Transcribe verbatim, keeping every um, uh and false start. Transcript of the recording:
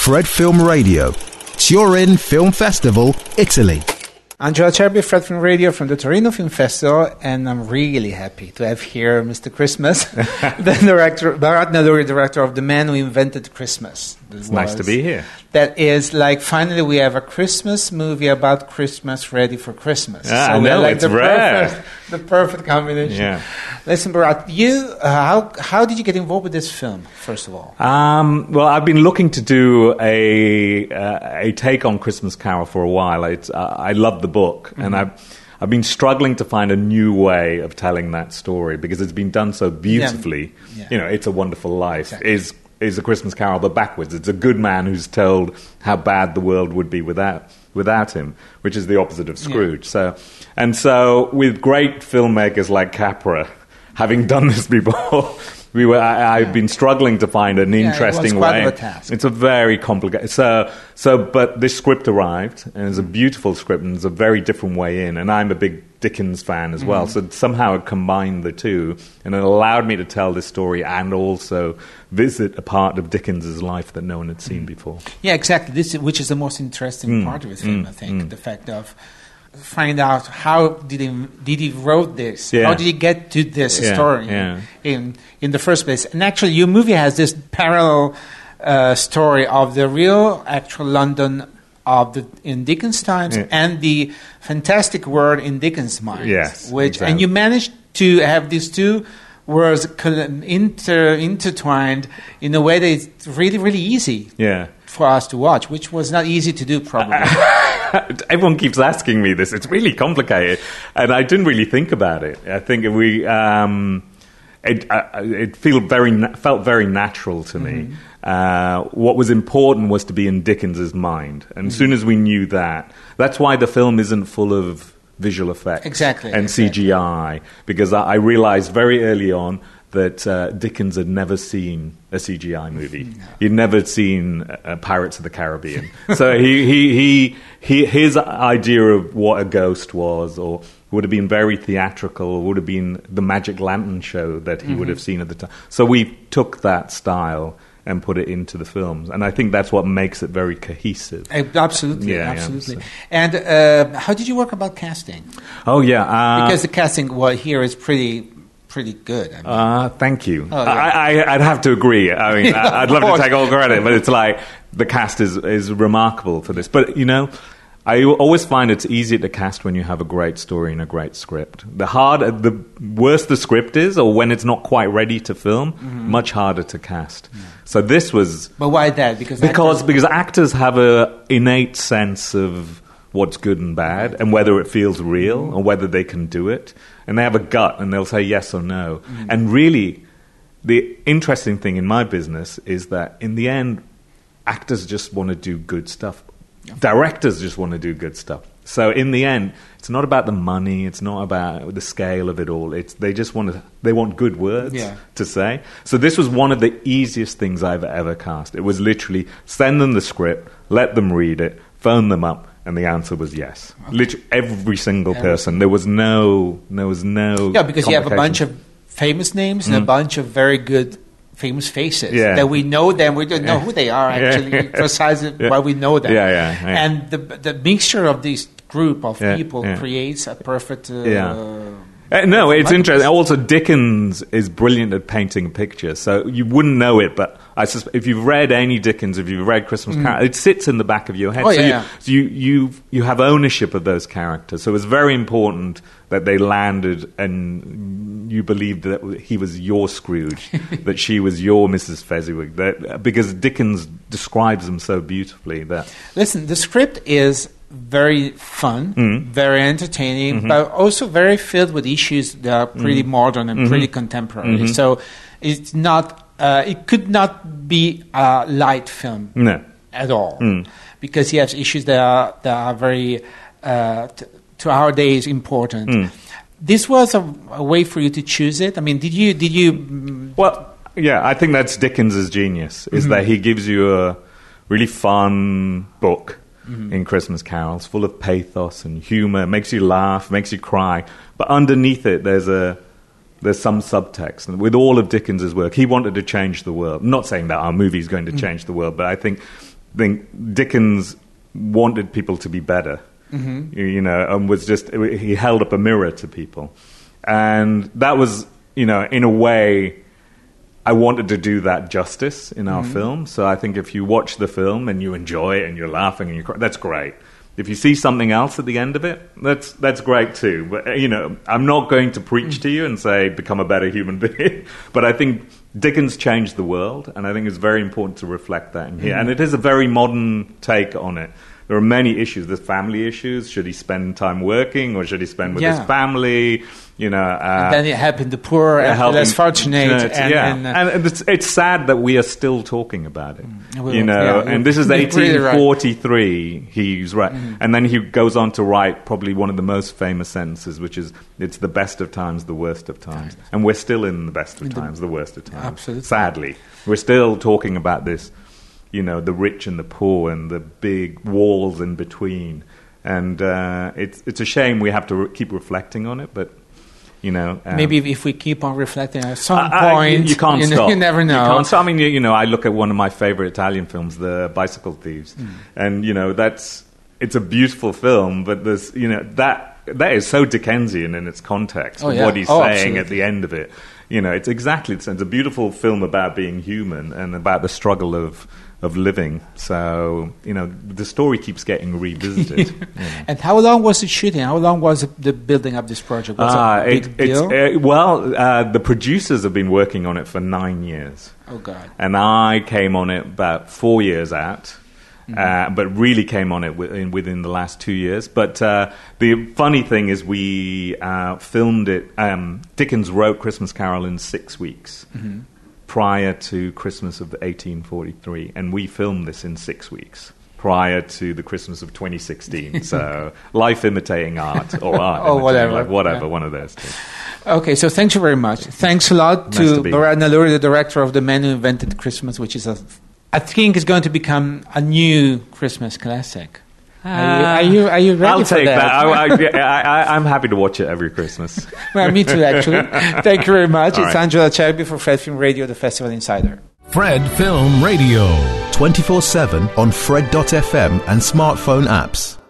Fred Film Radio, Turin Film Festival, Italy. Angelo Acerbi, Fred Film Radio from the Torino Film Festival, and I'm really happy to have here Mister Christmas, the director, Bharat Nalluri, director of The Man Who Invented Christmas. It's nice to be here. That is like, finally we have a Christmas movie about Christmas ready for Christmas. Ah, so I know, like it's the rare. Perfect, the perfect combination. Yeah. Listen, Bharat, you, uh, how, how did you get involved with this film, first of all? Um, well, I've been looking to do a uh, a take on Christmas Carol for a while. It's, uh, I love the book, mm-hmm. and I've I've been struggling to find a new way of telling that story because it's been done so beautifully. Yeah. Yeah. You know, It's a Wonderful Life exactly. is is a Christmas Carol, but backwards. It's a good man who's told how bad the world would be without without him, which is the opposite of Scrooge. Yeah. So, and so with great filmmakers like Capra, having done this before, we were. I, I've been struggling to find an yeah, interesting it was quite way. of a task. It's a very complicated. So, so, but this script arrived, and it's a beautiful script, and it's a very different way in. And I'm a big Dickens fan as well, mm-hmm. so somehow it combined the two, and it allowed me to tell this story and also visit a part of Dickens's life that no one had seen mm. before. Yeah, exactly. This, which is the most interesting mm. part of his film, mm. I think, mm. the fact of find out how did he did he wrote this? Yeah. How did he get to this yeah. story yeah. in in the first place? And actually, your movie has this parallel uh, story of the real, actual London of the in Dickens times yeah. and the fantastic world in Dickens' mind. Yes, which exactly. and you managed to have these two worlds inter, intertwined in a way that it's really, really easy yeah. for us to watch, which was not easy to do, probably. Everyone keeps asking me this. It's really complicated, and I didn't really think about it. I think we um, it uh, it feel very felt very natural to me. Mm-hmm. Uh, what was important was to be in Dickens's mind, and mm-hmm. as soon as we knew that, that's why the film isn't full of visual effects exactly, and exactly. C G I, because I, I realized very early on that uh, Dickens had never seen a C G I movie. No. He'd never seen uh, Pirates of the Caribbean. So he, he, he, he, his idea of what a ghost was, or would have been very theatrical, would have been the Magic Lantern show that he mm-hmm. would have seen at the time. So we took that style and put it into the films. And I think that's what makes it very cohesive. Absolutely, yeah, absolutely. Yeah, so. And uh, how did you work about casting? Oh, yeah. Uh, because the casting well, here is pretty pretty good. I mean. uh, thank you. Oh, yeah. I, I, I'd have to agree. I mean, I'd love to take all credit, but it's like the cast is, is remarkable for this. But, you know, I always find it's easier to cast when you have a great story and a great script. The harder, the worse the script is, or when it's not quite ready to film, mm-hmm. much harder to cast. Yeah. So this was. But why that? Because because actors, because actors have a innate sense of what's good and bad, and whether it feels real, mm-hmm. or whether they can do it, and they have a gut, and they'll say yes or no. Mm-hmm. And really, the interesting thing in my business is that in the end, actors just want to do good stuff. Directors just want to do good stuff. So in the end, it's not about the money. It's not about the scale of it all. It's they just want to. They want good words yeah. to say. So this was one of the easiest things I've ever cast. It was literally send them the script, let them read it, phone them up, and the answer was yes. Okay. Literally every single every person. There was no. There was no. Yeah, because you have a bunch of famous names and mm. a bunch of very good. Famous faces yeah. that we know them. We don't know who they are actually, yeah. precisely yeah. why we know them. Yeah, yeah, yeah. And the the mixture of this group of yeah, people yeah. creates a perfect. Uh, yeah. Uh, no, it's interesting. Also, Dickens is brilliant at painting pictures, so you wouldn't know it, but I sus- if you've read any Dickens, if you've read Christmas mm. Carol, it sits in the back of your head. Oh, so, yeah, you, yeah. so you you you have ownership of those characters. So it's very important that they landed and you believed that he was your Scrooge, that she was your Missus Fezziwig, that, because Dickens describes them so beautifully. That Listen, the script is very fun, mm. very entertaining, mm-hmm. but also very filled with issues that are pretty mm. modern and mm-hmm. pretty contemporary. Mm-hmm. So it's not, uh, it could not be a light film no. at all, mm. because he has issues that are that are very uh, t- to our days important. Mm. This was a, a way for you to choose it. I mean, did you did you? Well, yeah, I think that's Dickens's genius is mm-hmm. that he gives you a really fun book. Mm-hmm. In Christmas carols, full of pathos and humor, makes you laugh, makes you cry. But underneath it, there's a there's some subtext. And with all of Dickens's work, he wanted to change the world. I'm not saying that our movie is going to change the world, but I think think Dickens wanted people to be better, Mm-hmm. you, you know, and was just, he held up a mirror to people. And that was, you know, in a way, I wanted to do that justice in our Mm-hmm. film. So I think if you watch the film and you enjoy it and you're laughing and you cry, that's great. If you see something else at the end of it, that's that's great too. But, you know, I'm not going to preach mm-hmm. to you and say, become a better human being. But I think Dickens changed the world, and I think it's very important to reflect that in here. Mm-hmm. And it is a very modern take on it. There are many issues. There's family issues. Should he spend time working, or should he spend with yeah. his family? You know, uh, and then it helping the poor and the less fortunate. And, yeah, and, uh, and it's, it's sad that we are still talking about it. Mm, you know, yeah, and this is really eighteen forty-three. Right. He's right, mm. and then he goes on to write probably one of the most famous sentences, which is, "It's the best of times, the worst of times," and we're still in the best of in times, the, the worst of times. Absolutely, sadly, we're still talking about this. You know, the rich and the poor and the big walls in between. And uh, it's it's a shame we have to re- keep reflecting on it, but, you know... Um, Maybe if we keep on reflecting at some uh, point... Uh, you, you can't you stop. Know, you never know. You can't stop. I mean, you, you know, I look at one of my favorite Italian films, The Bicycle Thieves, mm. and, you know, that's... It's a beautiful film, but there's, you know, that that is so Dickensian in its context, oh, of yeah. what he's oh, saying absolutely. at the end of it. You know, it's exactly... It's, it's a beautiful film about being human and about the struggle of... of living. So, you know, the story keeps getting revisited. yeah. And how long was the shooting? How long was the building up this project? Was uh, it a big it, deal? It's, uh, well, uh, the producers have been working on it for nine years. Oh, God. And I came on it about four years out, mm-hmm. uh, but really came on it within, within the last two years. But uh, the funny thing is we uh, filmed it, um, Dickens wrote Christmas Carol in six weeks. Mm-hmm. prior to Christmas of eighteen forty-three, and we filmed this in six weeks prior to the Christmas of twenty sixteen. So, life imitating art, or art, oh, whatever, like whatever, yeah. one of those two. Okay, so thank you very much. Thanks a lot nice to, to Bharat Nalluri, the director of The Man Who Invented Christmas, which is, a, I think, is going to become a new Christmas classic. Uh, are, you, are you are you ready I'll for take that? that. I, I, I, I'm happy to watch it every Christmas. Well, me too, actually. Thank you very much. All it's right. Angela Cherby for Fred Film Radio, the Festival Insider. Fred Film Radio. twenty-four seven on Fred dot f m and smartphone apps.